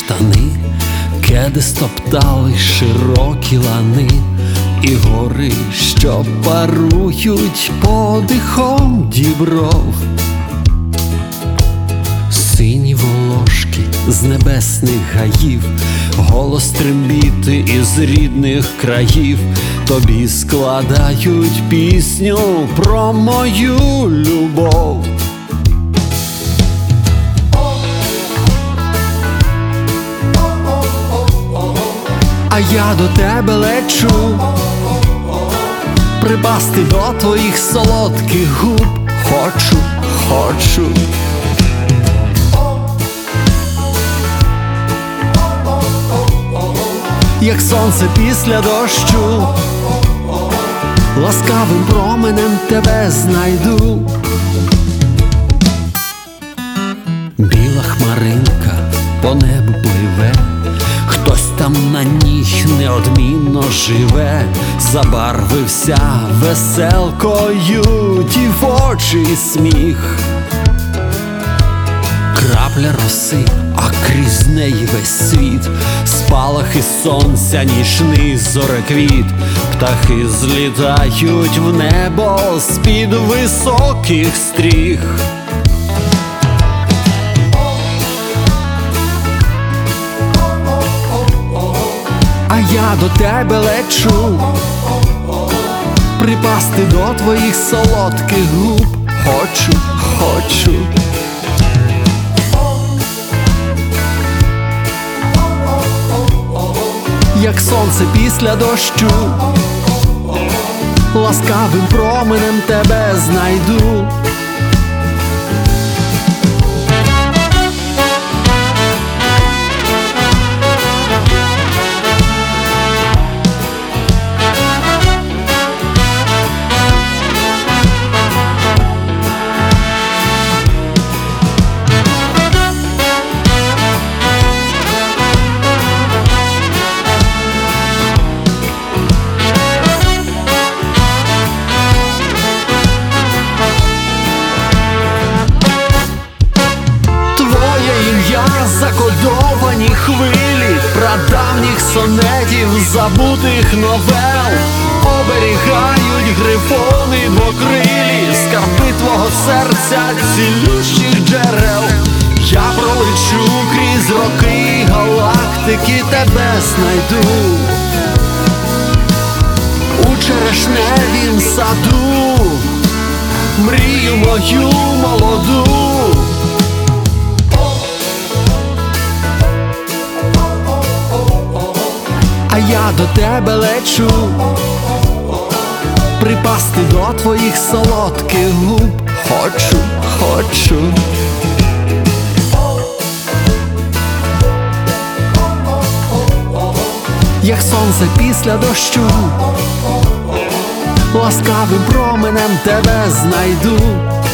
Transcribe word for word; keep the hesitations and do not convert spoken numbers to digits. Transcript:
штани, кеди стоптали широкі лани, і гори, що парують подихом дібров. Сині волошки з небесних гаїв, голос трембіти із рідних країв, тобі складають пісню про мою любов. А я до тебе лечу, припасти до твоїх солодких губ. Хочу, хочу. Як сонце після дощу, ласкавим променем тебе знайду. Біла хмаринка по небу пливе, хтось там на ній неодмінно живе. Забарвився веселкою дівочий сміх. Крапля роси, а крізь неї весь світ, спалахи сонця, нічний зореквіт. Птахи злітають в небо з-під високих стріх. А я до тебе лечу, припасти до твоїх солодких губ. Хочу, хочу. Як сонце після дощу, ласкавим променем тебе знайду. Закодовані хвилі прадавніх сонетів, забутих новел. Оберігають грифони двокрилі, скарби твого серця, цілющих джерел. Я пролечу крізь роки галактики, тебе знайду у черешневім саду, мрію мою молоду. А я до тебе лечу, припасти до твоїх солодких губ. Хочу, хочу. Як сонце після дощу, ласкавим променем тебе знайду.